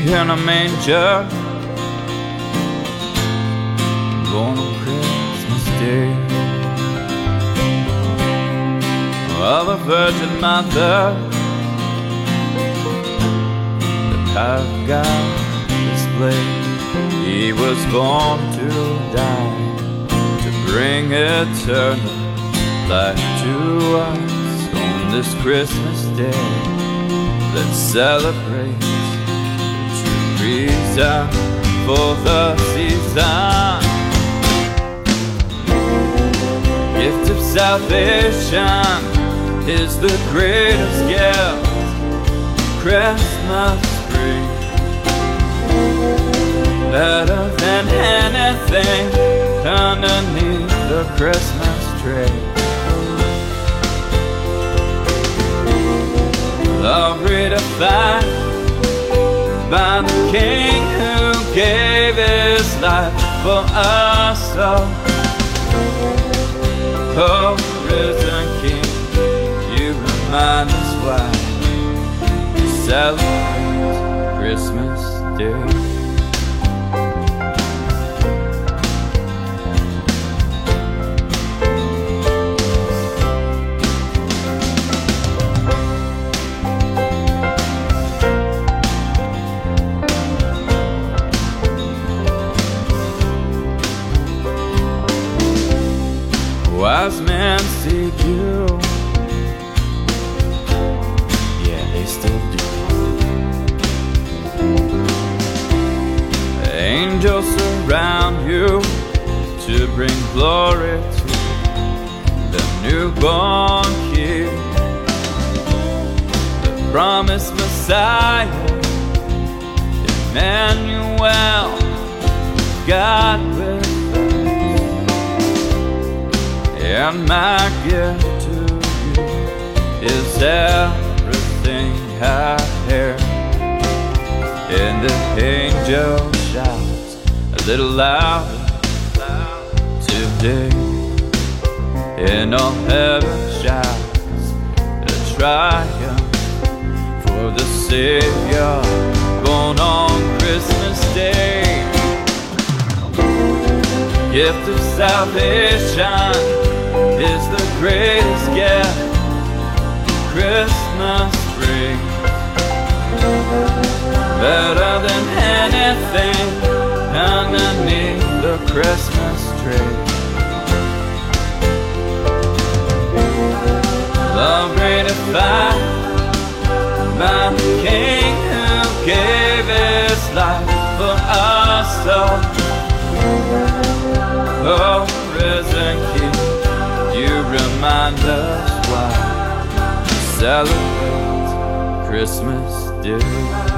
in a manger, born on Christmas Day, of a Virgin Mother. The power of God displayed. He was born to die, to bring eternal life to us. On this Christmas Day, let's celebrate the true reason for the season. Gift of salvation is the greatest gift Christmas brings. Better than anything underneath the Christmas tree. Love redefined by the King who gave his life for us all. Oh, risen King, you remind us why we celebrate Christmas Day. Wise men seek you, yeah, they still do. Angels surround you to bring glory to the newborn King, the promised Messiah, Emmanuel, God with us. And my gift to you is everything I hear. And the angel shouts a little louder today. And all heaven shouts a triumph for the Savior born on Christmas Day. Gift of salvation is the greatest gift Christmas brings. Better than anything underneath the Christmas tree. Love redefined by the King who gave his life for us all. Oh, risen King, you remind us why we celebrate Christmas Day.